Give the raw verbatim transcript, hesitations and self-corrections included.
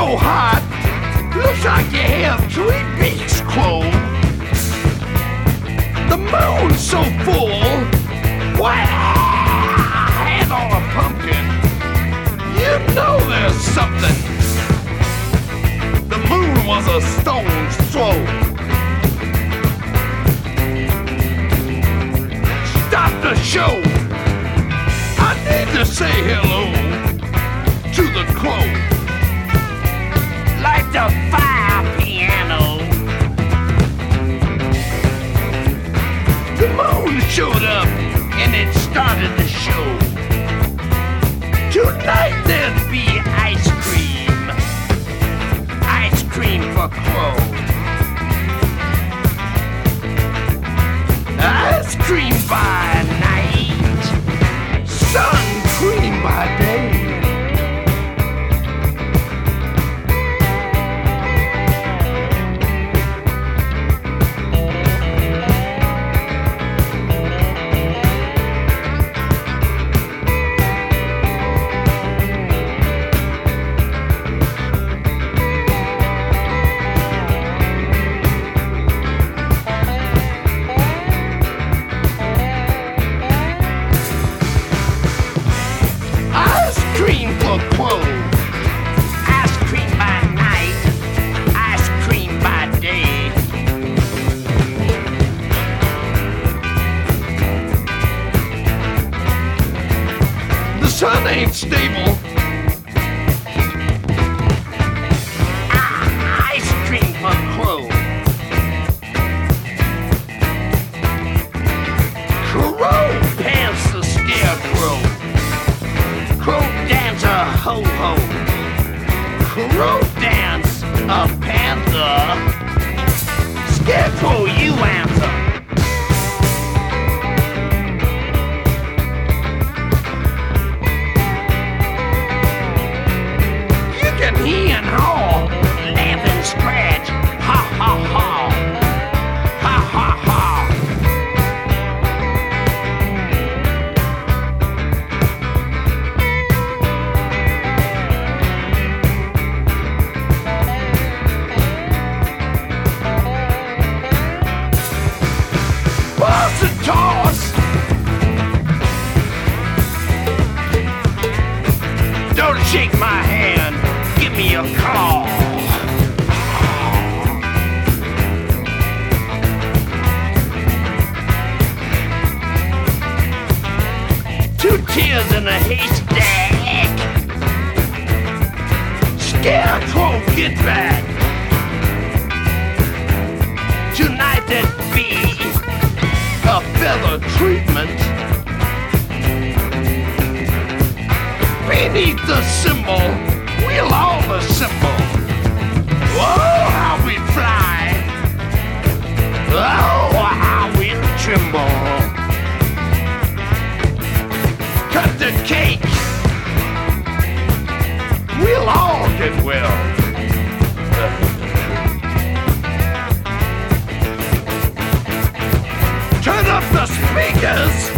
so hot, looks like you have three beaks, Crow. The moon's so full, why, hand on a pumpkin, you know there's something. The moon was a stone's throw. Stop the show. I need to say hello to the crow. Like the fire piano. The moon showed up and it started the show. Tonight there'll be ice cream. Ice cream for Crow. Ice cream by night, sun cream by day. Crow. Ice cream by night, ice cream by day. The sun ain't stable. Ah, ice cream for Crow. Crow pants the scarecrow. Crow dance a ho-ho. Crow dance a panther. Scarecrow, you answer. You can hear and haw, laugh and scratch. Ha ha ha. Ha ha ha. Toss and toss. Don't shake my hand, give me a call. Two tears in a haystack. Scarecrow, get back. Tonight there'd be a feather treatment. Beneath the symbol, we'll all assemble. Oh, how we fly. Oh, how we tremble. Cut the cake. We'll all get well. Turn up the speakers.